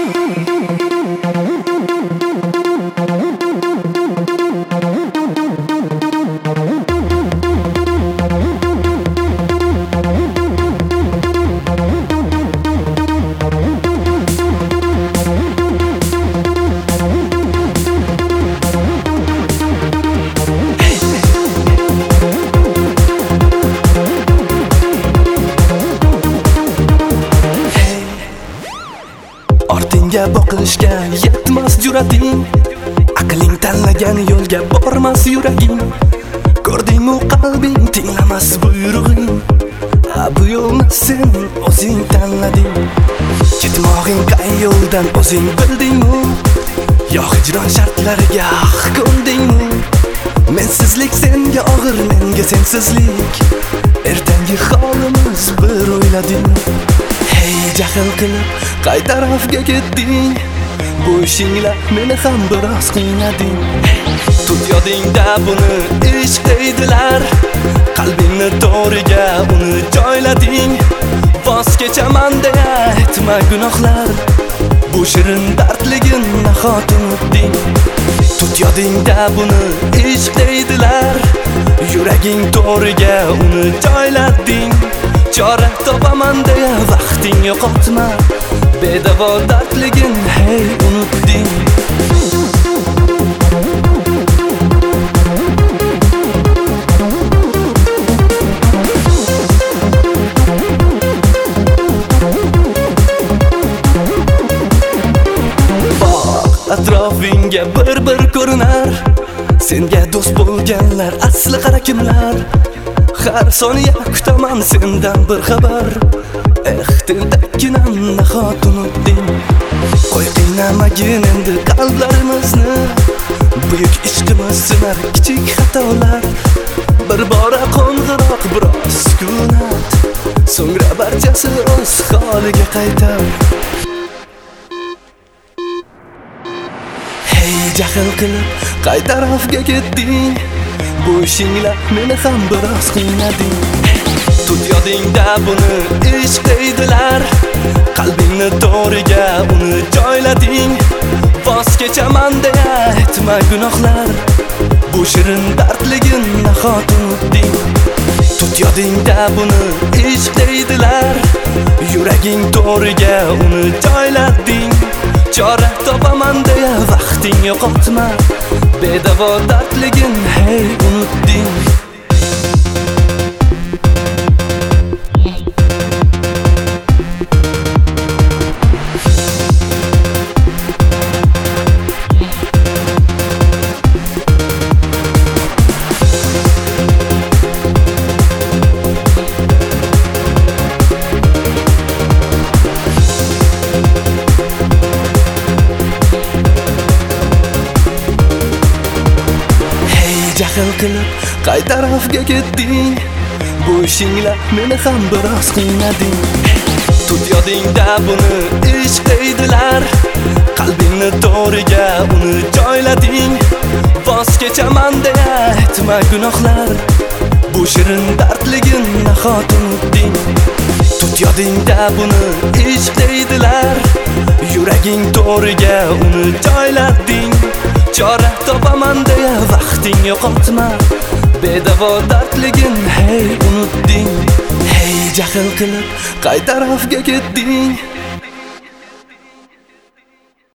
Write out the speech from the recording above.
Ortingga boqishga yetmas jurating, aqling tanlagan yo'lga bormas yuraging. Ko'rding-u qalbing tinglamas buyrug'ing, bu yo'lni sen o'zing tanlading. Ketmog'ing qay yo'ldan o'zing bilding-u, yo hijron shartlariga ko'nding-u. Mensizlik senga og'ir, menga sensizlik. Ertangi holimiz bir o'ylading. Hey, jahl qilib qay tarafga ketding? Bu ishingla meni ham biroz qiynading. Tut yodingda buni ishq deydilar, qalbingni to'riga uni joylading. Voz kechaman deya aytma gunohlar, bu shirin dardligin nahot unutding. Tut yodingda buni ishq deydilar, yuraging to'riga uni joylading. Chora topaman deya vaqting yo'qotma, bedavo dardligin hey unutding. Atrofingga bir ko'rinar, senga do'st bo'lganlar asli qara kimlar. Har soniya kutaman sendan bir xabar, tentakkinam nahot unutding. Qo'y qiynamagin endi qalblarimizni, buyuk ishqimiz sinar kichik xatolar. Bir bora qo'ng'iroq, biroz sukunat, so'ngra barchasi o'z holiga qaytar. Hey, jahl qilib qay tarafga ketding? Bu ishingla meni ham biroz qiynading. Tut yodingda buni ishq deydilar, qalbingni to'riga uni joylading. Voz kechaman deya aytma gunohlar, bu shirin dardligin nahot unutding. Tut yodingda buni ishq deydilar, yuraging to'riga uni joylading. Chora topaman deya vaqting yo'qotma, bedavo dardligin hey unutding. Jahl qilib qay tarafga ketding? Bu ishingla meni ham biroz qiynading. Tut yodingda buni ishq deydilar, qalbingni to'riga uni joylading. Voz kechaman deya aytma gunohlar, bu shirin dardligin nahot unutding. Tut yodingda buni ishq deydilar, yuraging to'riga uni joylading. Chora topaman deya vaqting yo'qotma, bedavo dardligin hey unutding. Hey, jahl qilib qay tarafga ketding?